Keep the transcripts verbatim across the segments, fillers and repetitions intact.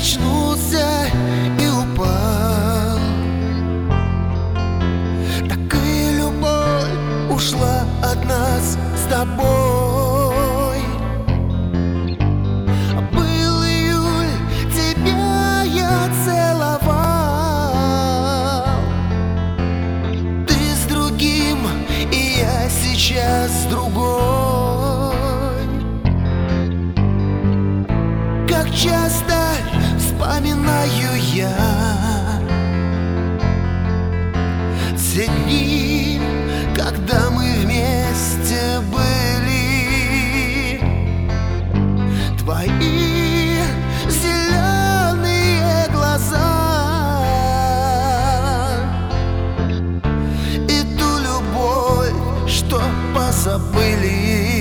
качнулся и упал, так и любовь ушла от нас с тобой. Был июль, тебя я целовал, ты с другим, и я сейчас с другой. Как часто вспоминаю я те дни, когда мы вместе были. Твои зеленые глаза и ту любовь, что позабыли.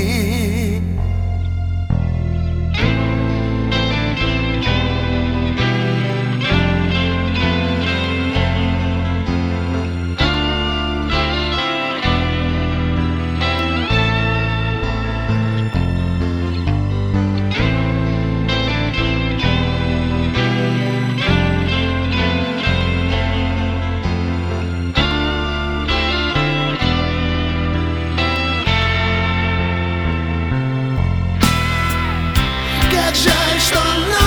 Как жаль, что